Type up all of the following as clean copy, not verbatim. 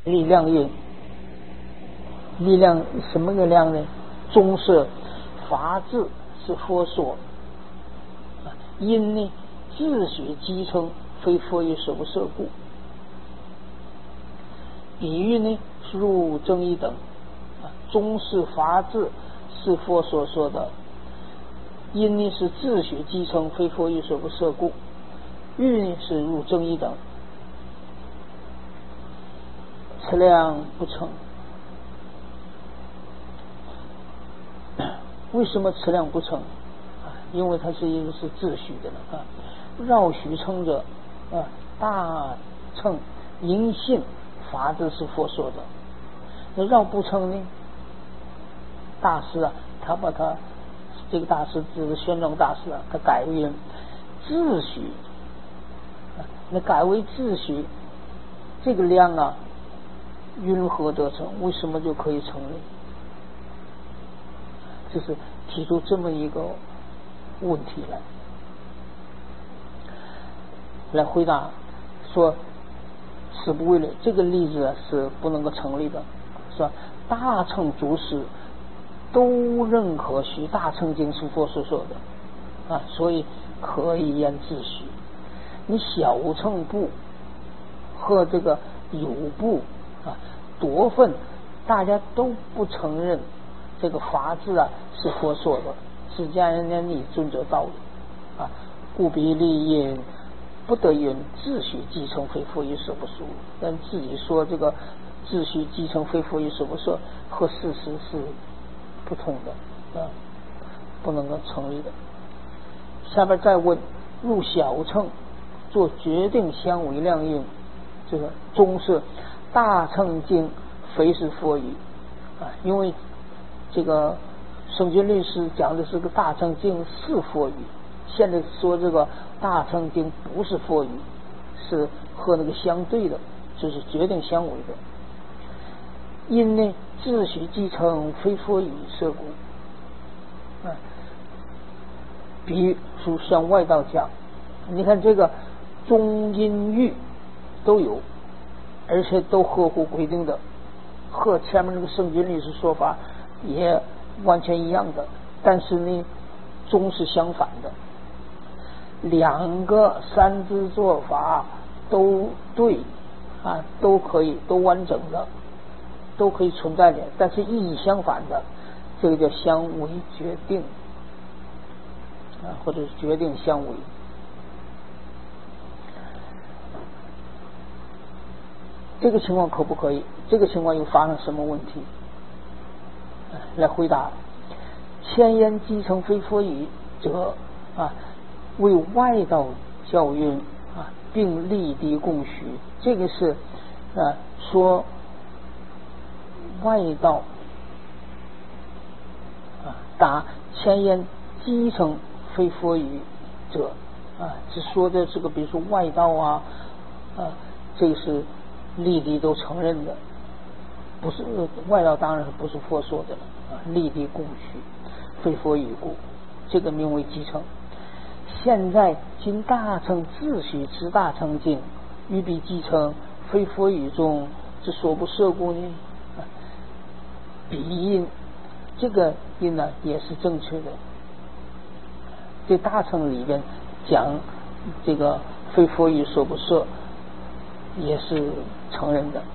力量印，力量什么个量呢？中是法字是佛所，因呢自学机称，非佛于所不摄故。比喻呢入正一等，中是法字是佛所说的，因呢是自学机称，非佛于所不摄故。喻呢是入正一等，此量不成。为什么此量不成？因为它是一个是自虚的了绕虚称者大乘因信法子是佛说的，那绕不称呢？大师他把他这个大师就是宣正大师他改为自虚，那改为自虚，这个量云何得成？为什么就可以成立？就是提出这么一个问题来回答，说此不为类。这个例子是不能够成立的，是吧？大乘祖师都认可许大乘经是佛所说的所以可以言自虚。你小乘部和这个有部多分，大家都不承认这个法字是佛说的，是家人家你尊者道理故彼立因不得云自虚机称，非佛于所不说。但自己说这个自虚机称，非佛于所不说，和事实是不同的不能够成立的。下边再问，入小乘做决定相违量印，这个中是大乘经非是佛语因为这个圣经律师讲的是个大乘经是佛语，现在说这个大乘经不是佛语，是和那个相对的，就是决定相违的。因呢自许继承非佛语摄故比喻属向外道讲，你看这个中阴喻都有，而且都合乎规定的，和前面那个圣经律师说法也完全一样的，但是呢中是相反的，两个三支做法都对都可以，都完整的，都可以存在的，但是意义相反的，这个叫相违决定或者是决定相违。这个情况可不可以？这个情况又发生什么问题？来回答。千言继承非佛语者为外道教运并立敌共许。这个是说外道打千言继承非佛语者是说的这个，比如说外道这个是立敌都承认的，不是外道当然是不是佛说的了立敌共许非佛语故，这个名为继承。现在今大乘自许之大乘经欲必继承非佛语中之所不摄故呢彼因这个因也是正确的。这大乘里边讲这个非佛语所不摄也是承认的。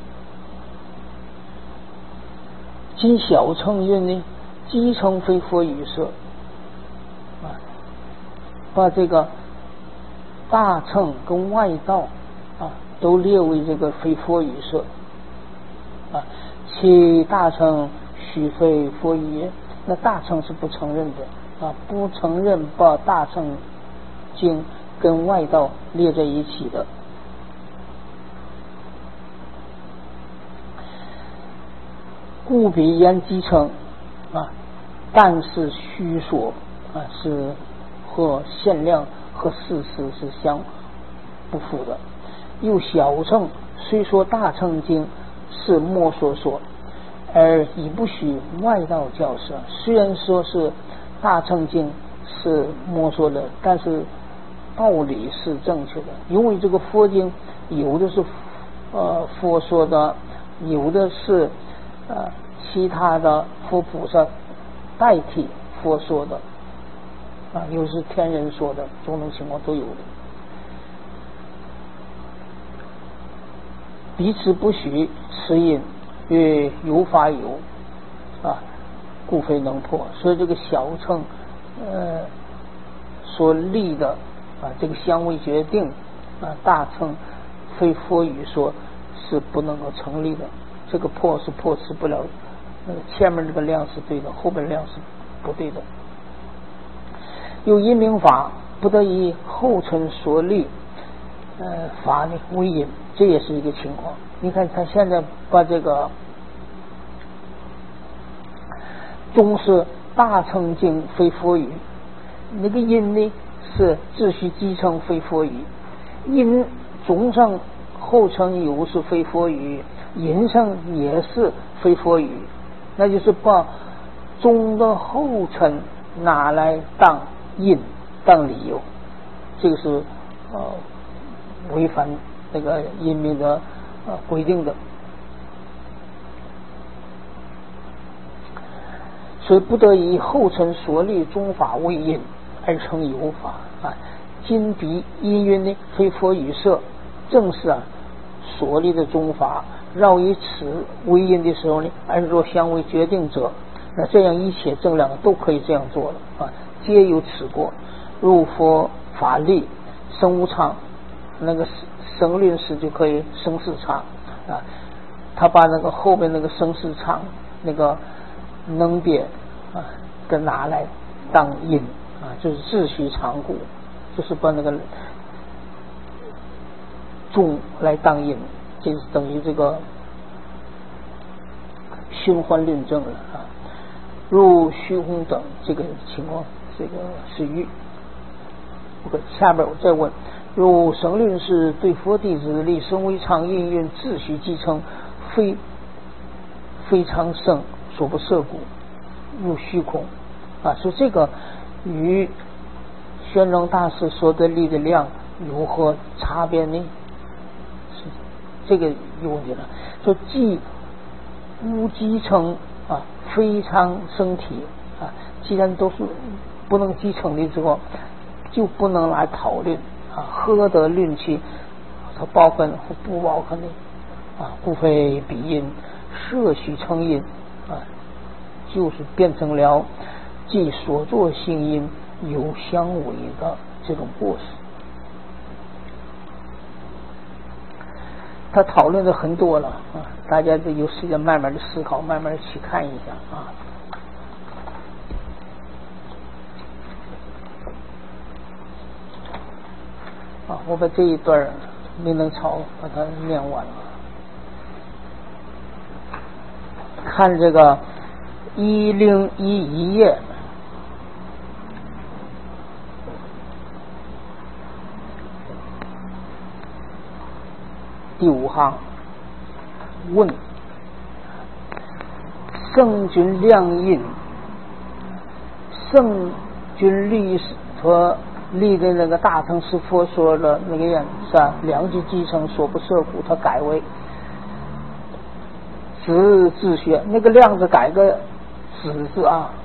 今小乘运呢继承非佛语摄把这个大乘跟外道都列为这个非佛语摄其大乘许非佛语也，那大乘是不承认的不承认把大乘经跟外道列在一起的。故彼言继承但是虚说是和限量和事实是相不符的。又小乘虽说大乘经是莫所说，而已不许外道教舍。虽然说是大乘经是莫说的，但是道理是正确的，因为这个佛经有的是佛说的有的是其他的佛菩萨代替佛说的有是天人说的，种种情况都有的。彼此不许，是因曰有法有故非能破。所以这个小乘所立的这个相位决定大乘非佛语说是不能够成立的，这个破是破持不了，前面这个量是对的，后边量是不对的。有因明法不得以后尘所立法呢为因，这也是一个情况。你看他现在把这个宗是大乘经非佛语，那个因呢是秩序继承非佛语，因宗上后尘有是非佛语，因上也是非佛语，那就是把宗的后尘拿来当因当理由，这个是违反那个因明的规定的。所以不得以后尘所立宗法为因而成有法今彼因缘呢非佛语色，正是所立的宗法绕以此为因的时候呢，按若相为决定者，那这样一切正量都可以这样做了皆有此过。如佛法力生无常，那个生论时就可以生四常他把那个后边那个生四常那个能别跟拿来当因就是秩序常故，就是把那个宗来当因，这是等于这个循环论证了如虚空等这个情况，这个是欲。下边我再问，如生论是对佛弟子立生为常因缘秩序继承非常圣所不涉故，入虚空所以这个与玄奘大师所得力的量有何差别呢？是这个有问题了。说既无继承非常生体既然都是不能继承的之后，就不能来讨论何得论其它包分或不包分的故非彼因摄许成因就是变成了即所作性因有相违的这种过失。他讨论的很多了大家有时间慢慢的思考，慢慢的去看一下我把这一段没能抄把它念完了。看这个1011页第5行问圣君量印，圣君律所立的那个大乘是佛说的那个样是两句继承所不涉故，他改为子自学，那个量字改个子字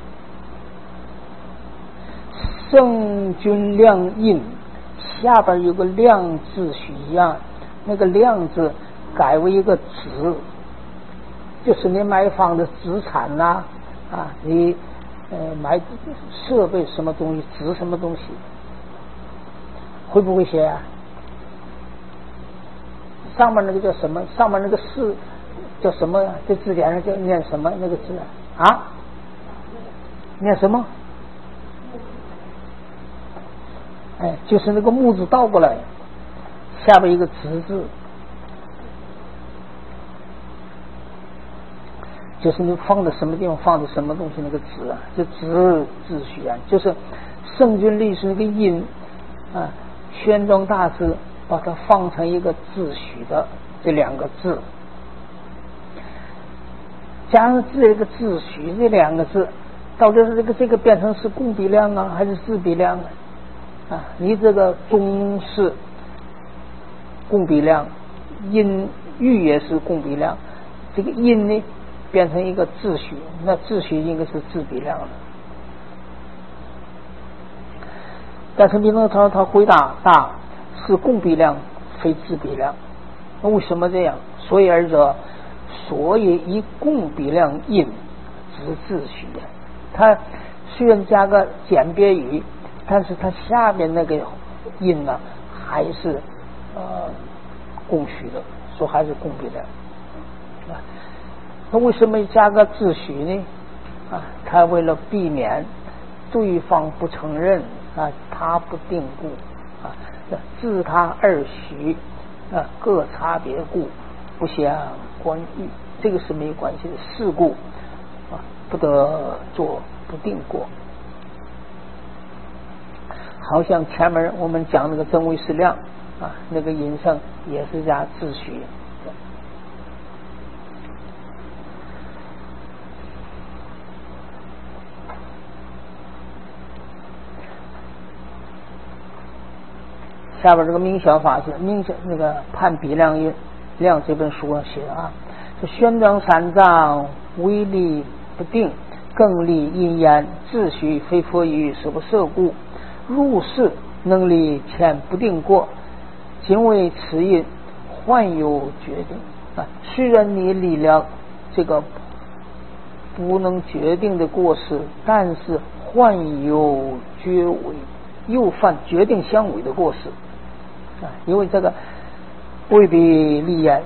圣君量印下边有个量字许一样，那个量字改为一个子，就是你买房的资产你买设备什么东西值什么东西，会不会写上面那个叫什么？上面那个是叫什么？这字典上叫念什么？那个字念什么？就是那个木字倒过来，下边一个直字，就是你放在什么地方放的什么东西那个子就子自许就是圣君律是那个音玄奘大师把它放成一个自许的这两个字，加上这个自许这两个字，到底是这个变成是共比量还是自比量你这个宗是共比量，音律也是共比量， 这个阴呢变成一个自虚，那自虚应该是自比量的。但是民众他回答是共比量非自比量，那为什么这样？所以而者，所以以共比量阴之自虚，它虽然加个简别语，但是它下面那个阴呢还是共虚的，说还是共比量。那为什么加个自虚呢？他为了避免对方不承认他不定故自他二虚各差别故不相关欲，这个是没关系的，是故不得做不定过。好像前面我们讲那个真伪适量那个阴盛也是加自虚。下边这个明晓法师那个判比量运量这本书上写的说宣章三藏威力不定，更立阴阳自虚非佛语实不摄故，入世能力前不定过，仅为此因患有决定虽然你立了这个不能决定的过失，但是患有决违，又犯决定相违的过失因为这个未必立言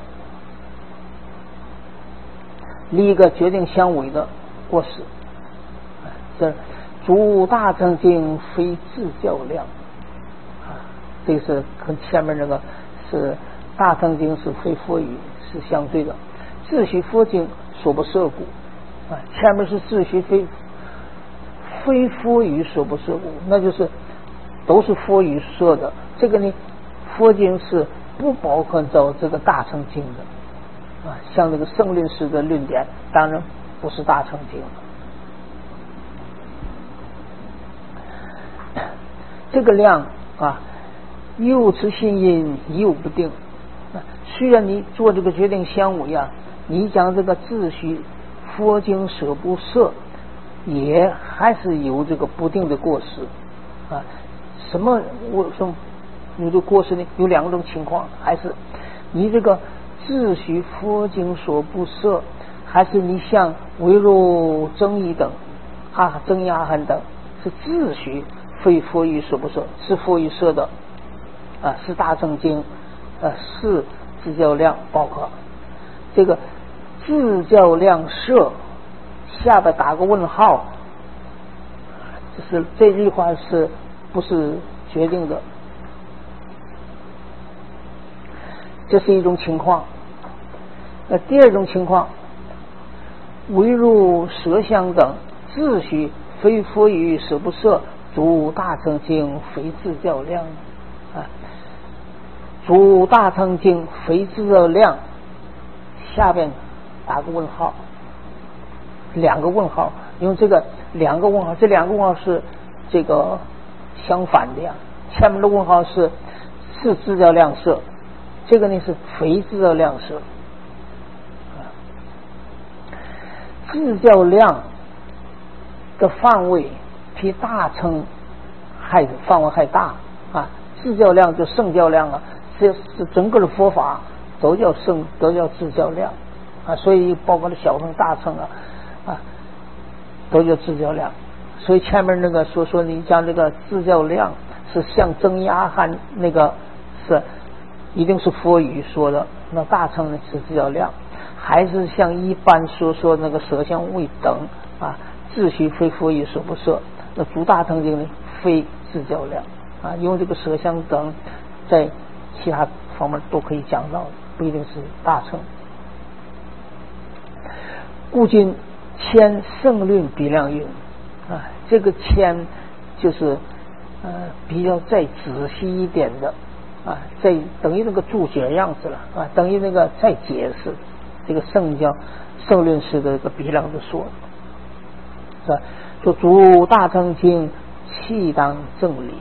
立一个决定相违的过失这主大乘经非自教量这个是跟前面那个是大乘经是非佛语是相对的，自虚佛经所不摄故前面是自虚非佛语所不摄故，那就是都是佛语说的，这个呢佛经是不包括到这个大乘经的像这个圣论师的论点当然不是大乘经这个量又持信因又不定虽然你做这个决定相违你讲这个自虚佛经舍不摄也还是有这个不定的过失什么有的过失呢？有两种情况，还是你这个自虚佛经所不摄，还是你像唯如争议等争议阿含等是自虚非佛语所不摄，是佛语摄的是大乘经是自教量，包括这个自教量摄下边打个问号，就是这句话是不是决定的？这是一种情况。第二种情况，唯如舍相等自虚非佛语舍不摄，主大乘经非自教量主大乘经非自教量，下边打个问号，两个问号，因为这个两个问号，这两个问号是这个相反的前面的问号是自教量摄，这个呢是非自教量摄。自教量的范围比大乘范围还大自教量就圣教量是整个的佛法都叫自教量所以包括了小乘大乘都叫自教量。所以前面那个说你讲这个自教量是像增一阿含那个是一定是佛语说的，那大乘呢是自教量，还是像一般说那个舍相位等自虚非佛语所不摄，那主大乘经呢非自教量因为这个舍相等在其他方面都可以讲到，不一定是大乘。故今谦圣论比量运这个谦就是比较再仔细一点的再等于那个注解样子了等于那个再解释这个圣论师的这个比量的说是吧？说主大乘经契当正理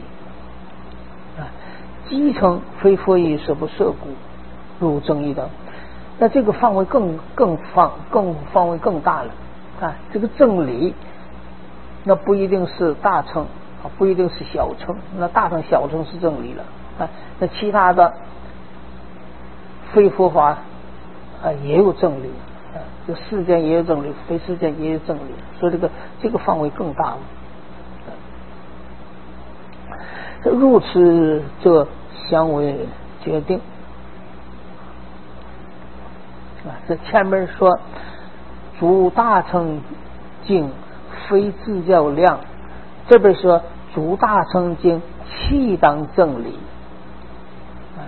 基层非佛语舍不摄故，入正义等那这个范围更范围更大了啊！这个正理，那不一定是大乘啊，不一定是小乘，那大乘小乘是正理了啊，那其他的非佛法啊也有正理啊，这世间也有正理，非世间也有正理，所以这个范围更大了。如此，这相为决定啊。这前面说，诸大乘经非自教量，这边说诸大乘经契当正理啊。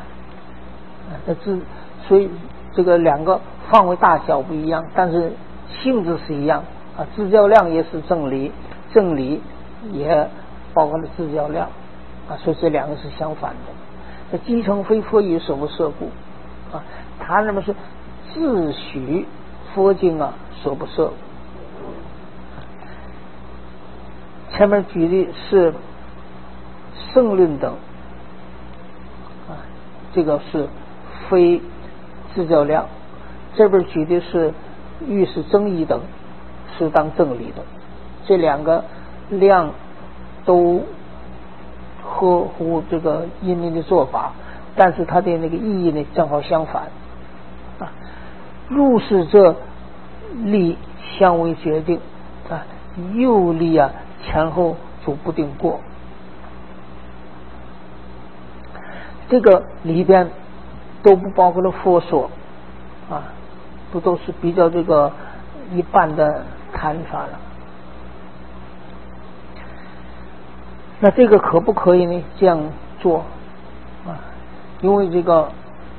所以这个两个范围大小不一样，但是性质是一样啊。自教量也是正理，正理也包括了自教量。啊，所以这两个是相反的。这机乘非佛语所不摄故啊，他那么是自诩佛经啊所不摄。前面举的是圣论等啊，这个是非自教量，这边举的是欲是争议等，是当正理的。这两个量都合乎这个因明的做法，但是它的那个意义呢正好相反啊。入是这力相为决定啊，右力啊前后主不定过。这个里边都不包括了佛说啊，不都是比较这个一般的谈法了。那这个可不可以呢？这样做啊？因为这个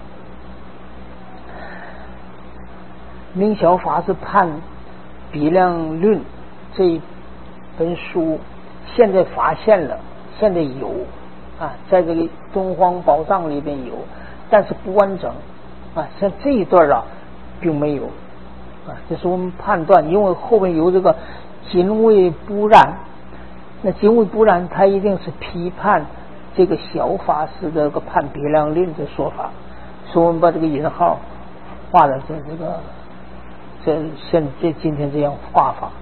明晓法是判比量论这一本书，现在发现了，现在有啊，在这个东方宝藏里边有，但是不完整啊，像这一段啊并没有啊，这是我们判断，因为后面有这个仅为不然。那仅为不然，他一定是批判这个小法师的这个判别量论的说法，所以我们把这个引号画在这今天这样画法。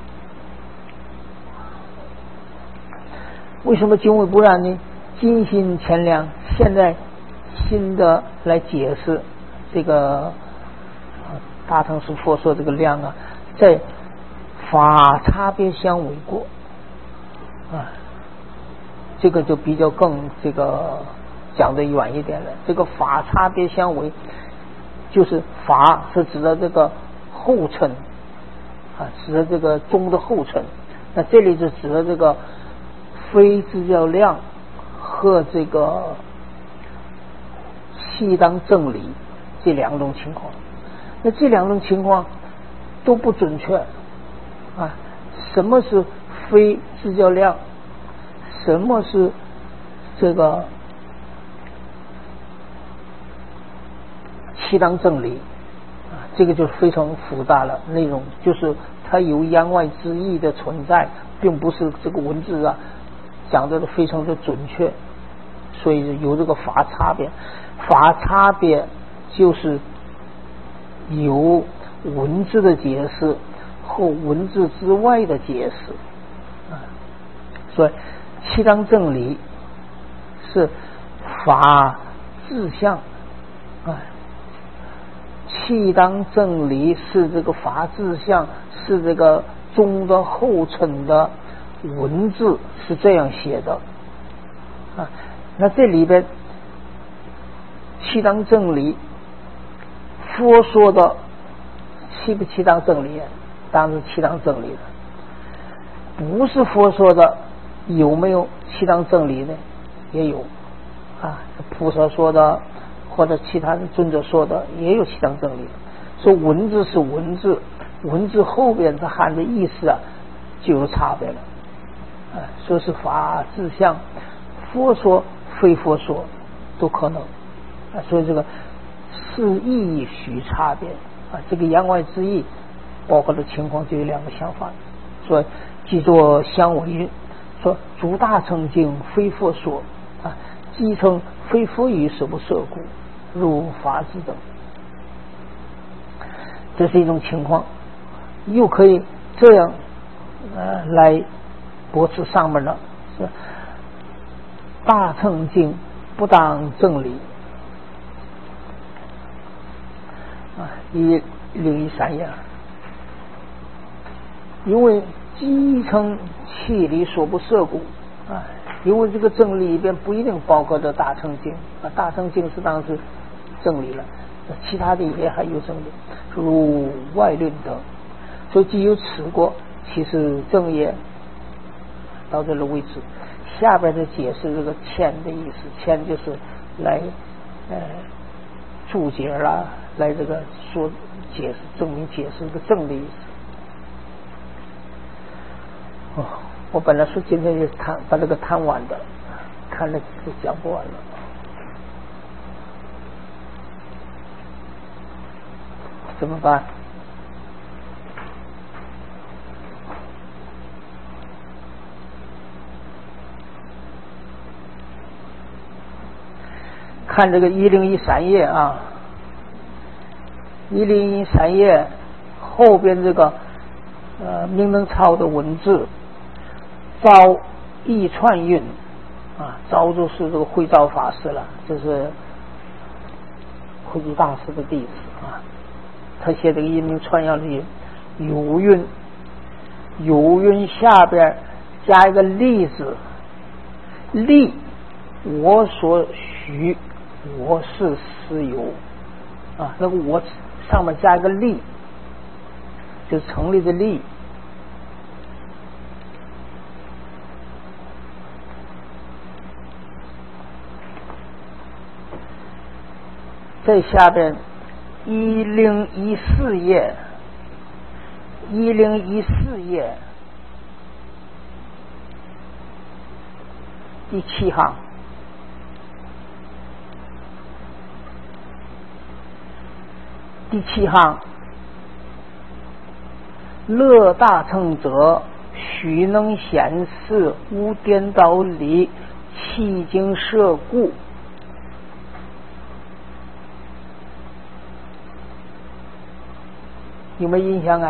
为什么仅为不然呢？今心前量，现在新的来解释这个大乘是佛说这个量啊，在法差别相违过。啊，这个就比较更这个讲得远一点了。这个法差别相违，就是法是指的这个后尘啊，指的这个中的后尘。那这里是指的这个非自教量和这个契当正理这两种情况。那这两种情况都不准确啊。什么是非自教量？什么是这个契当正理啊？这个就非常复杂了，内容就是它有言外之意的存在，并不是这个文字啊讲的非常的准确，所以有这个法差别。法差别就是有文字的解释或文字之外的解释啊，所以契当正理是法志向啊，契当正理是这个法志向，是这个中的后尘的文字是这样写的啊。那这里边契当正理，佛说的契不契当正理？当然是契当正理的。不是佛说的，有没有契当正理呢？也有啊，菩萨说的或者其他的尊者说的也有契当正理。说文字是文字，文字后边它含的意思啊就有差别了啊。说是法志向，佛说非佛说都可能啊。所以这个是意许差别啊，这个言外之意包括的情况就有两个相反。所以记作相违云，说诸大乘经非佛说啊，即称非佛语所不摄故，如法子等。 这是一种情况，又可以这样来驳斥上面的是大乘经不当正理1013页，因为基称气理所不涉故因为这个正理里边不一定包括着大乘经大乘经是当时正理了，其他的也还有正理，如外论等，所以既有此过，其实正也。到这个为止，下边的解释这个谦的意思，谦就是来注解啦，来这个说解释证明解释这个正的意思。我本来说今天就把这个谈完的，看了就讲不完了。怎么办？看这个1013页1013页后边这个明灯操的文字，昭义串运昭就是这个慧昭法师了，这是慧智大师的弟子他写这个阴明串要的音有韵下边加一个例字，例我所许我是实有那个我上面加一个立，就是成立的立。在下边1014页第7行，乐大乘者，许能显示无颠倒理，气经摄故。有没有印象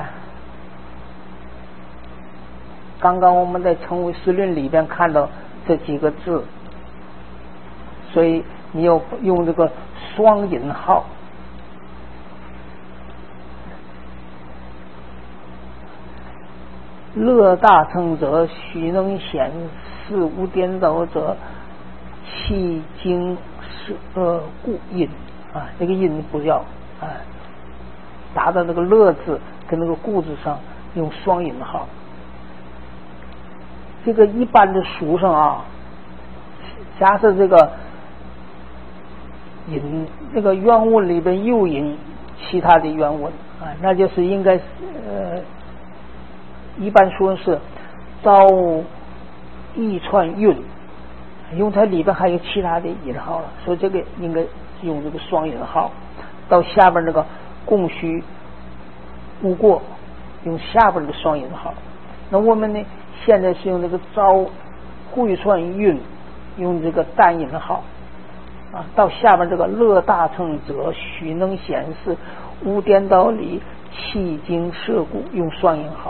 刚刚我们在成唯识论里边看到这几个字，所以你要用这个双引号。乐大乘者，许能显示无颠倒者，气经摄故音那个音不要达到那个乐字跟那个故字上用双引号。这个一般的书上假设这个引那个原文里边又引其他的原文那就是应该一般说是昭义串韵，因为它里边还有其他的引号了，所以这个应该用这个双引号。到下边那个供需无过，用下边的双引号。那我们呢现在是用这个昭慧串韵，用这个单引号到下边这个乐大乘者，许能显示无颠倒理，气经摄故，用双引号。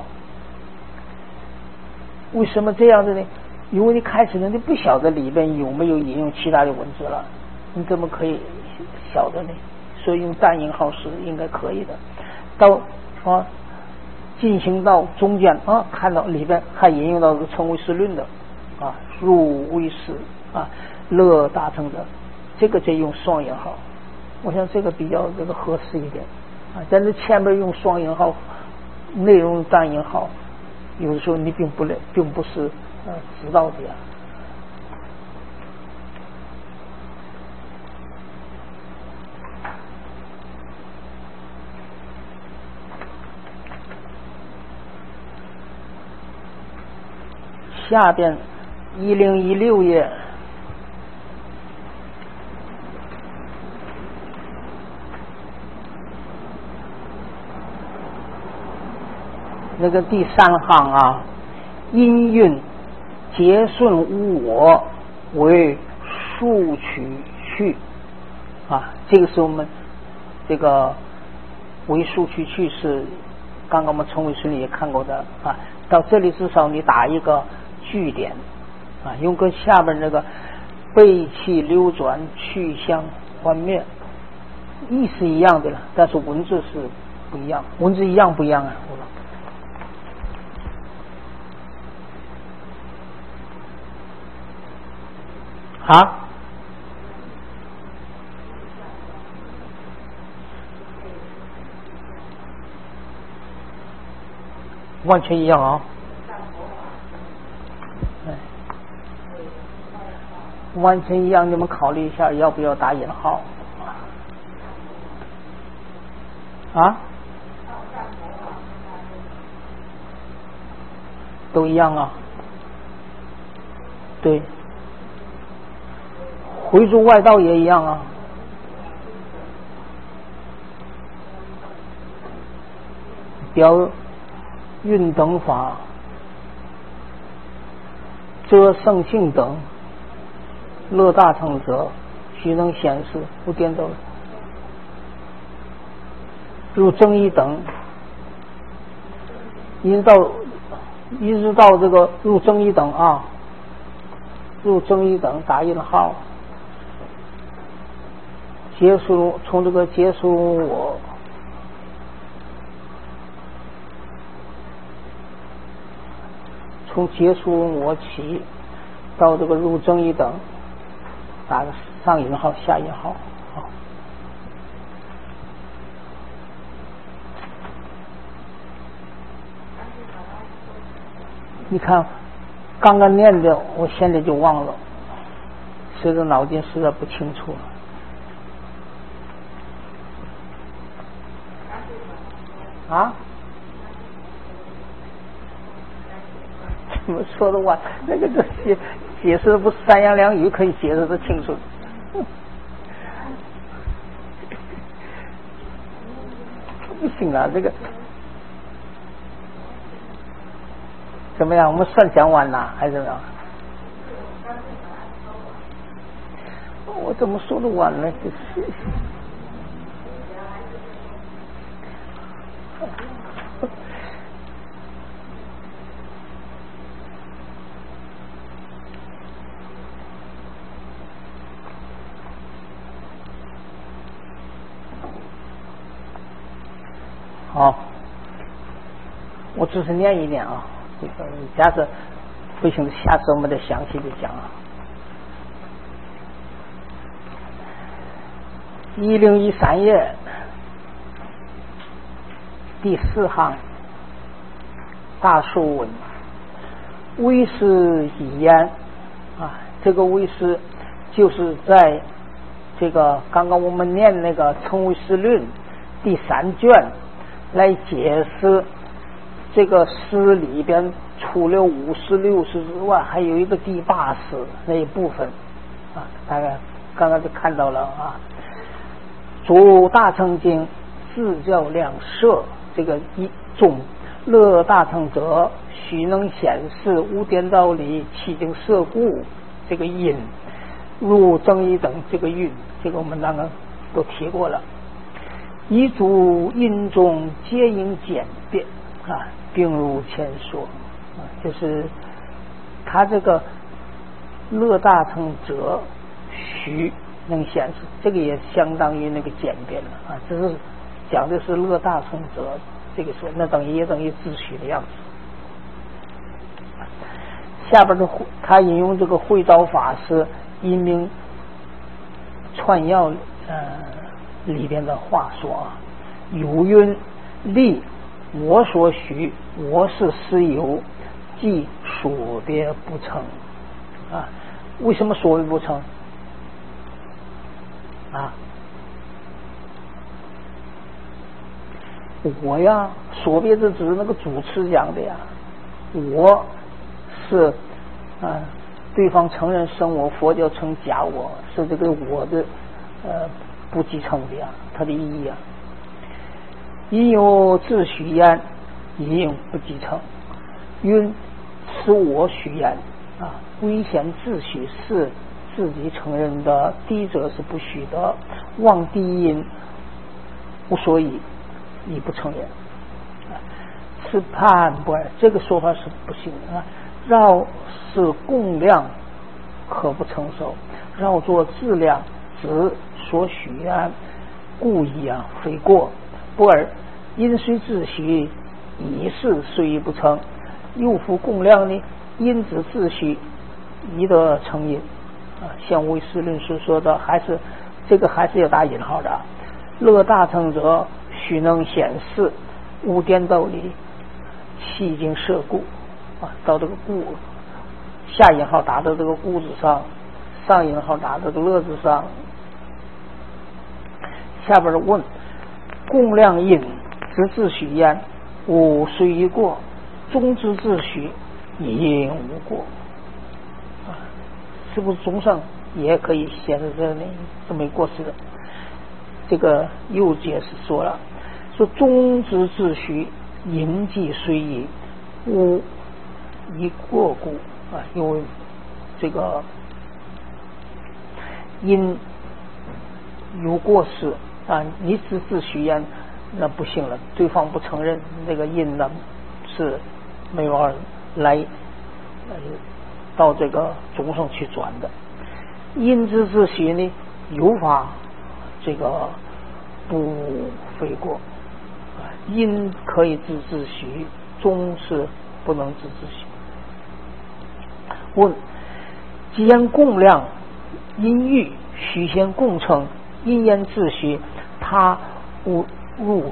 为什么这样子呢？因为你开始呢你不晓得里边有没有引用其他的文字了，你怎么可以晓得呢？所以用单引号是应该可以的。到进行到中间看到里边还引用到这个成唯识论的入唯识乐大乘者，这个再用双引号，我想这个比较这个合适一点但是前面用双引号，内容单引号，有的时候你并不是知道的呀。下边1016页那个第3行音韵结顺无我为数取去这个是我们这个为数去去是刚刚我们称谓顺里也看过的啊。到这里至少你打一个句点啊，用跟下边这个背气流转去向幻灭意思一样的了，但是文字是不一样。文字一样不一样啊？啊？完全一样啊！完全一样，你们考虑一下要不要打引号啊？都一样啊。对，回诸外道也一样啊。表运等法遮圣性等乐大乘者须能显示不颠倒入正义等，一直到这个入正义等啊，入正义等打引号，结束从这个结束我从结束我起到这个入正义等打个上引号下引号。你看刚刚念的我现在就忘了，随着脑筋实在不清楚了啊。怎么说的话，那个解释的不是三言两语可以解释的清楚。不行啊，这个怎么样？我们算讲完了还是怎么样？我怎么说得完呢？就是好，我只是念一念啊，这个假设不行，下次我们再详细的讲啊。1013页第4行大数文，为师以言啊，这个为师就是在这个刚刚我们念那个称谓师论第3卷来解释这个诗里边，除了50、60之外，还有一个第80那一部分啊，大概刚刚就看到了啊。主大乘经自教两摄，这个一中乐大乘者须能显示无颠倒理起经摄故，这个因入正义等这个运，这个我们刚刚都提过了。一诸因中皆应简便啊，并如前说啊，就是他这个乐大乘者须能显示，这个也相当于那个简便了啊，这是讲的是乐大乘者，这个说那也等于自诩的样子。下边的他引用这个慧昭法师因明串要里边的话说啊，有云立我所许，我是师友，即所别不成啊。为什么所别不成啊？我呀，所别是指那个主持讲的呀，我是对方承认生我，佛教称假我，是这个我的不继承的呀，它的意义啊。因有自许焉，因有不继承。云此我许焉啊，危险自许是自己承认的，低者是不许的，忘低因无所以亦不成也。此判不二，这个说法是不行的啊。绕是共量，可不成熟；绕作质量，只所许愿，故意非过。不二，因虽自许，以是虽亦不成。又复共量呢，因之自许，宜得成因啊。像唯识论述说的，还是这个还是要打引号的。乐大成者，须能显示无颠倒理，迄今设故啊。到这个故下引号打到这个故字上，上引号打到这个乐字上。下边问：共量因之自许焉，无虽一过；中之自许，因无过啊。是不是中上也可以写在这里？这没过失的。这个又解释说了，说中之自许，因即虽矣，无一过故啊。因为这个因有过失啊，你只自许焉，那不行了，对方不承认，那个因呢是没法来到这个中上去转的。因之自许呢，有法这个不非过，因可以自许，中是不能自许。问：既然共量因欲许先共成，因焉自许，他无如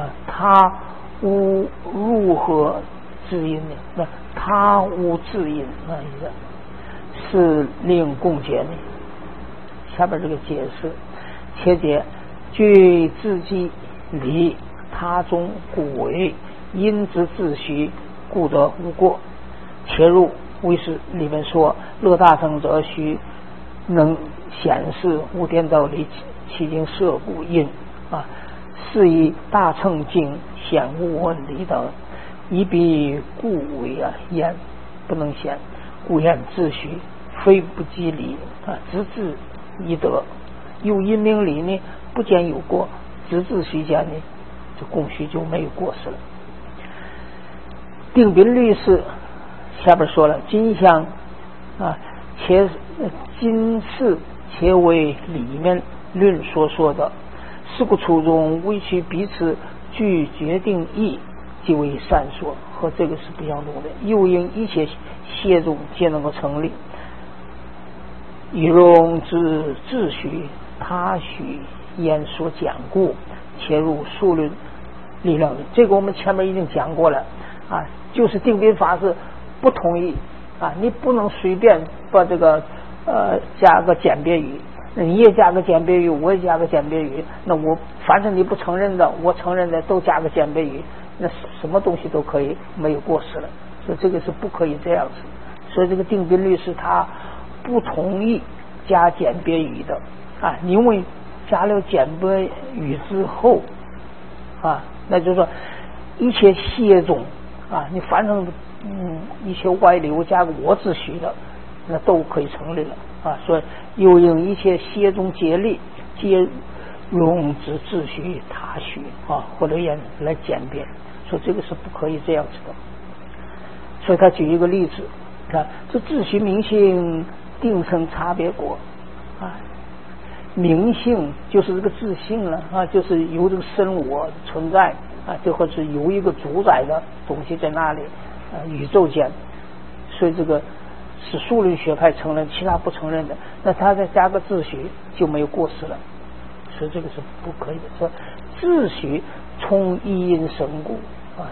何自因呢？那他无自因，那意思是令共结呢？下边这个解释，且解据自己理，他中故为因之自许，故得无过。且入唯识里面说，乐大成者须能显示无颠倒理，其经设故因啊，是以大乘经显无问理等，以彼故为焉，不能显，故焉自许，非不及理啊，直至一得。有因明理呢，不见有过，直至许间呢，这共许就没有过失了。定宾律师下边说了，今相啊，今世且为里面论所说的，是故初中为其彼此具决定义，即为善说，和这个是不相同的。又因一切协中皆能够成立，以容之自许他许焉所讲故，切入数论力量的。这个我们前面已经讲过了啊，就是定宾法是不同意啊，你不能随便把这个加个简别语，你也加个简别语，我也加个简别语，那我反正你不承认的，我承认的都加个简别语，那什么东西都可以，没有过失了。所以这个是不可以这样子。所以这个定宾律师他不同意加简别语的啊，因为加了简别语之后啊，那就是说一切协中啊，你反正一切外流加个我自许的，那都可以成立了啊。所以又因一切协中皆立，皆容之自许他许啊，或者也来简便，说这个是不可以这样子的。所以他举一个例子，看这自许明性定成差别果啊，明性就是这个自性了啊，就是有这个身我存在啊，这或是有一个主宰的东西在那里啊，宇宙间。所以这个是数论学派承认，其他不承认的，那他再加个自许就没有过失了。所以这个是不可以的。说自许从一因生故啊。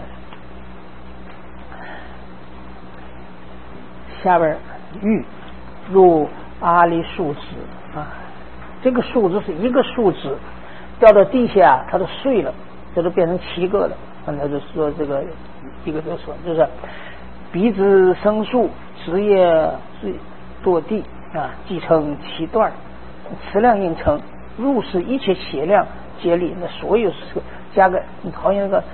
下边欲入阿里树枝啊，这个树枝是一个树枝掉到地下，它都碎了，这都变成7个了。那就说这个一个就说就是彼子生树，枝叶堕地啊，即成7段，磁量应成，入是一切血量接力，那所有是加个你好像那个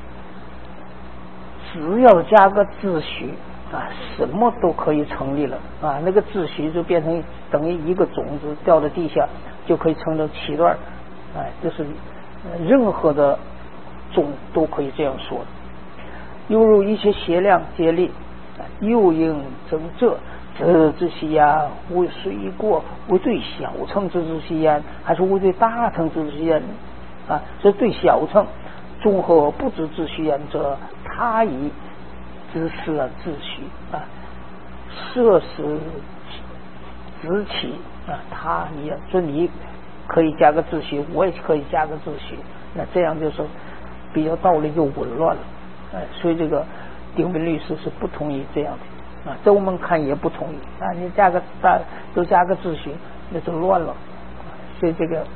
只要加个自许啊，什么都可以成立了啊！那个自许就变成等于一个种子掉到地下，就可以成了7段，哎，就是任何的中都可以这样说。犹如一切邪量接力，又应争这之西焉，为谁过？为对小乘之西焉，还是为对大乘之西焉？这对小乘综合不知之西焉者，他以知识自许设实直起他也说你可以加个自许，我也可以加个自许，那这样就是比较道理就紊乱了。所以这个丁宾律师是不同意这样的在我们看也不同意你又加个自许，那就乱了。所以这个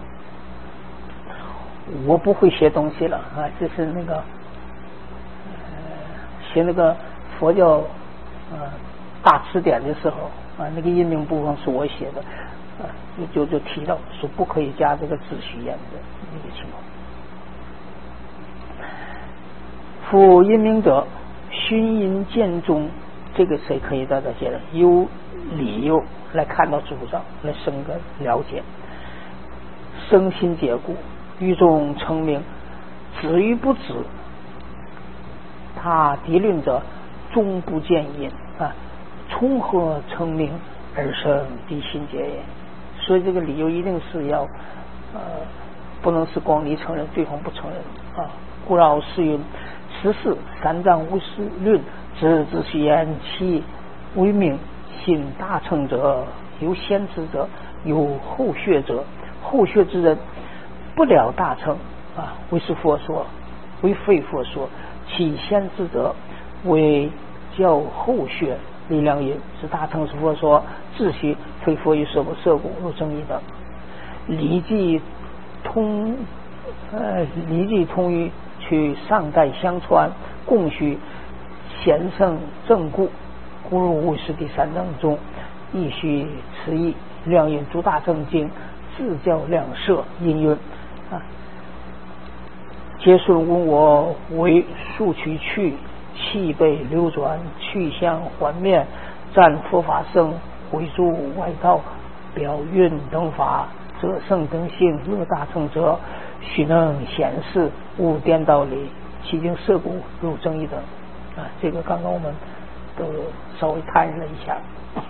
我不会写东西了这是那个写那个佛教大词典的时候那个音名部分是我写的就提到说不可以加这个自许言的那个情况。夫因名者，熏因见中，这个谁可以在这写的？有理由来看到主张，来生个了解，生心解故，于中成名，止于不止。他敌论者，终不见因从何成名而生敌心结也？所以这个理由一定是要不能是光你承认对方不承认故饶是云十四三藏无事论知之言其为名信大乘者，有先知者，有后学者，后学之人不了大乘为是佛说，为非佛说，其先知者为教后学力量也，是大乘是佛说，自许非佛于色不色故有争议的。礼记通于去上代相传，共许贤圣正故，故入无师第三章中，亦须此意。量引诸大正经，自教两摄因云皆顺问我为数取去，气被流转，去向还面，赞佛法僧，回诸外道，表运等法，则圣等性，乐大乘者，须能显示，无颠倒理，其经涉故入争议等这个刚刚我们都稍微谈了一下。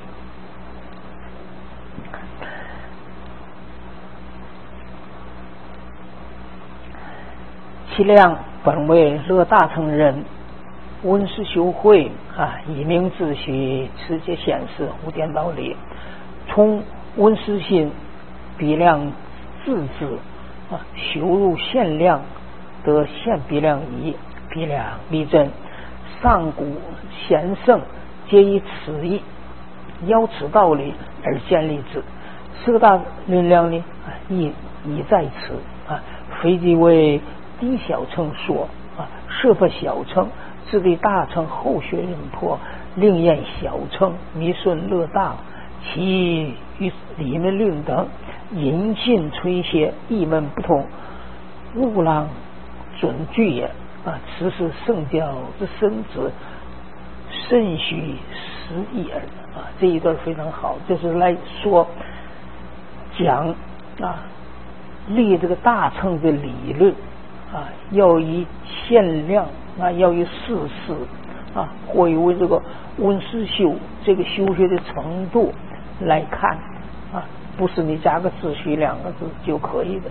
其量本为乐大乘人，温师修会以明自许，持节显示，无颠倒理。从温师心比量自知修入限量，得现比量仪，比量立真，上古贤圣皆以此意，邀此道理而建立之。四个大论量呢亦在此非即为低小乘说设法小乘自对大乘后学人破，另验小乘迷顺乐大，其与理门论等引信吹歇，异门不同，勿让准据也此是圣教之深旨，甚许实义耳这一段非常好，就是来说讲立这个大乘的理论要以限量要以事实或以为这个温师修这个修学的程度来看不是你加个自许两个字就可以的。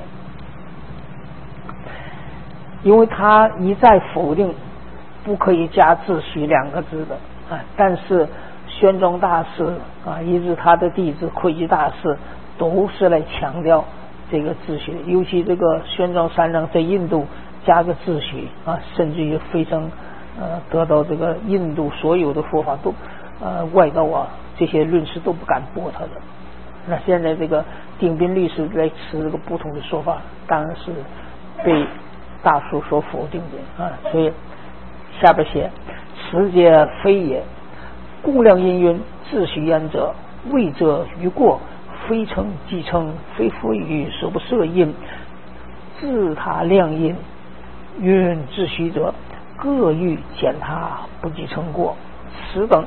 因为他一再否定不可以加自许两个字的但是玄奘大师以至他的弟子慧基大师都是来强调这个自许，尤其这个玄奘三藏在印度加个自许甚至于非常得到这个印度所有的佛法都外道这些论师都不敢驳他的。那现在这个丁宾律师来持这个不同的说法，当然是被大叔所否定的所以下边写此皆非也，故量因云自许言者，谓者于过，非称即称，非佛语所不摄因，自他量因云自许者，各欲减他不即称过，此等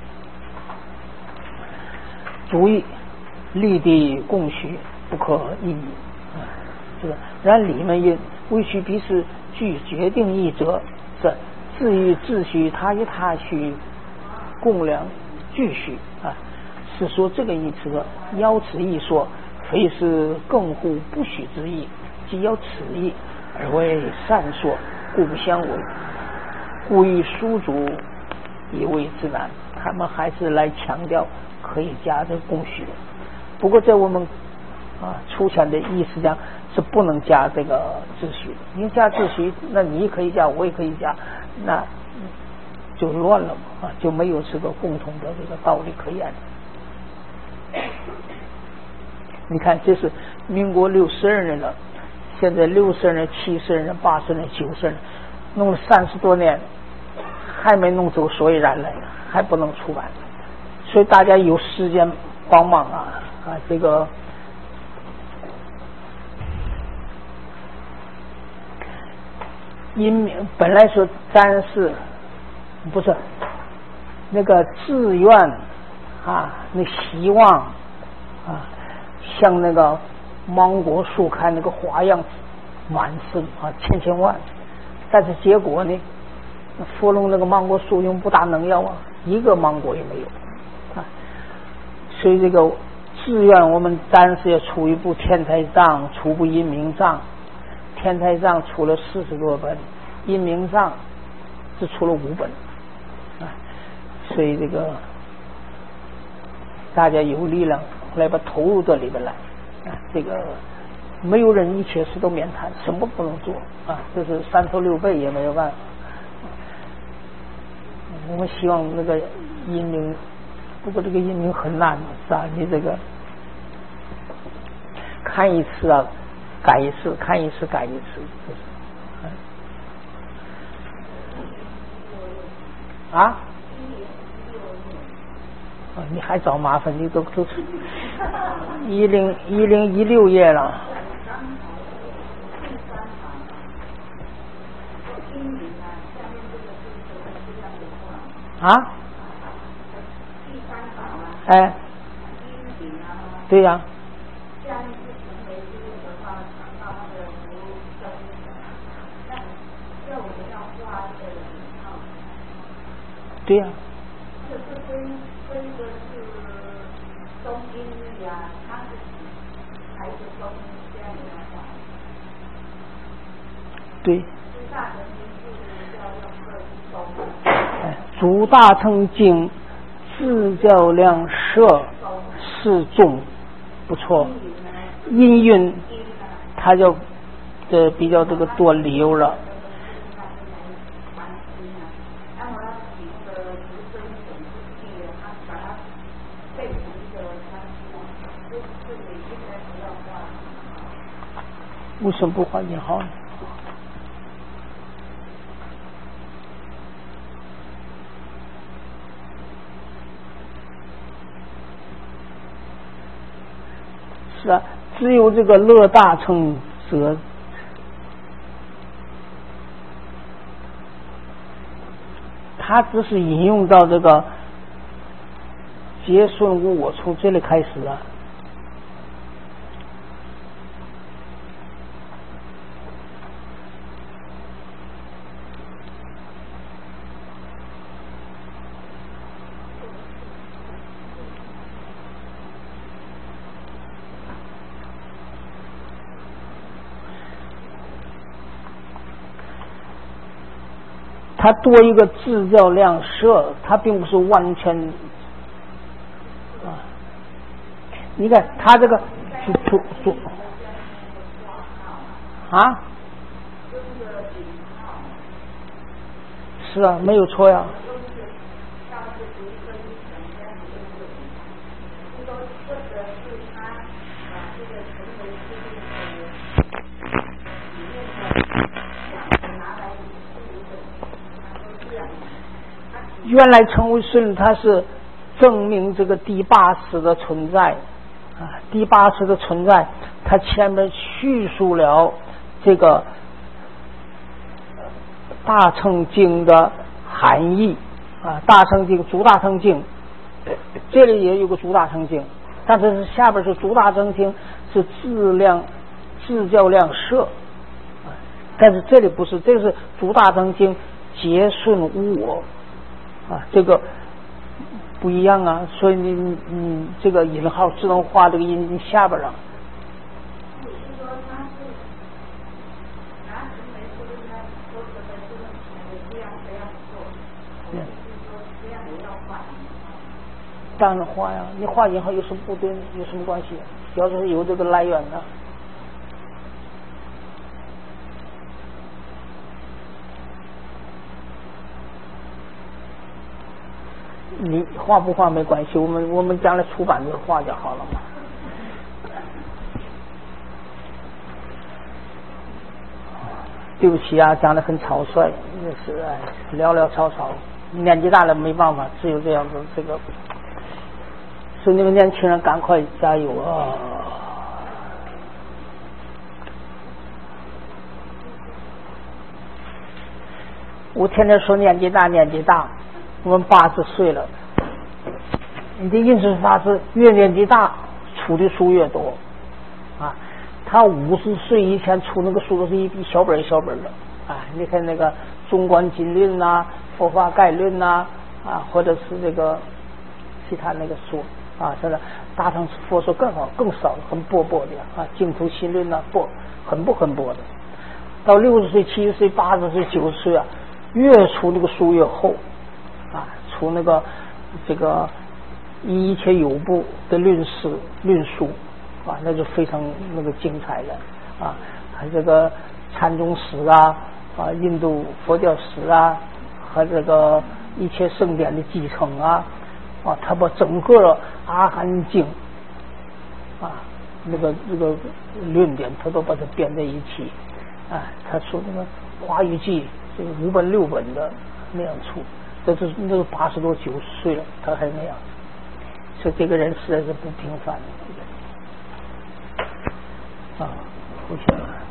主意立地共许，不可异议这个然理门因为须彼是具决定义者，是自于自虚，他与他虚，共量俱虚啊。是说这个意思，要此一说，非是更乎不虚之意，即要此意而为善说，故不相违。故以书主以为之难，他们还是来强调可以加这个供虚。不过在我们粗浅的意思讲是不能加这个自虚的，因为加自虚，那你可以加，我也可以加，那就乱了嘛，就没有这个共同的这个道理可言。你看，这是民国62年了，现在60年、70年、80年、90年，弄了30多年，还没弄出所以然来，还不能出版。所以大家有时间帮忙这个因本来说占是不是那个志愿那希望像那个芒果树开那个花样满是千万，但是结果呢，芙蓉那个芒果树用不大能要一个芒果也没有所以这个志愿我们暂时也出一部天台藏，出部阴明藏。天台藏出了40多本，阴明藏只出了5本所以这个大家有力量来把投入到里边来这个没有人一切事都免谈，什么不能做这是3头6臂也没有办法。我们希望那个阴明，不过这个阴明很难你这个看一次改一次，看一次改一次，你还找麻烦，你都1016页了对呀对呀对主大乘经自较量摄是中不错，音韵它就比较这个多理由了。为什么不换引号呢？是只有这个乐大乘者，他只是引用到这个结顺无我，从这里开始它多一个自较量摄，它并不是完全你看它这个是没有错呀。原来陈为顺他是证明这个第八识的存在第八识的存在，他前面叙述了这个大乘经的含义大乘经主大乘经，这里也有个主大乘经，但是下边是主大乘经是自较量摄但是这里不是，这个是足大正经结顺无我啊，这个不一样啊。所以你这个引号自动画这个音下边了。当然画呀，你画引号有什么不对？有什么关系？要是有这个来源呢？你画不画没关系，我们将来出版就画就好了嘛。对不起啊，讲得很草率，也是潦潦草草。年纪大了没办法，只有这样子。这个，所以你们年轻人赶快加油啊！我天天说年纪大，年纪大。我们80岁了，你的印顺法师越年纪大出的书越多啊。他50岁以前出那个书都是一小本一小本的啊。你看那个《中观经论》呐，《佛法概论》呐啊，或者是这个其他那个书啊，这个大乘佛说更好更少，很薄薄的啊，《净土心论》呐很薄的。到60岁、70岁、80岁、90岁啊，越出那个书越厚。啊，出那个这个一切有部的论述啊，那就非常那个精彩了啊。还这个禅宗史啊，印度佛教史啊，和这个一切圣典的继承啊，他把整个阿含经啊那个论点，他都把它编在一起啊。他说那个华语记这个5本6本的那样出。这是80多90岁了，他还那样，所以这个人实在是不平凡啊，不行。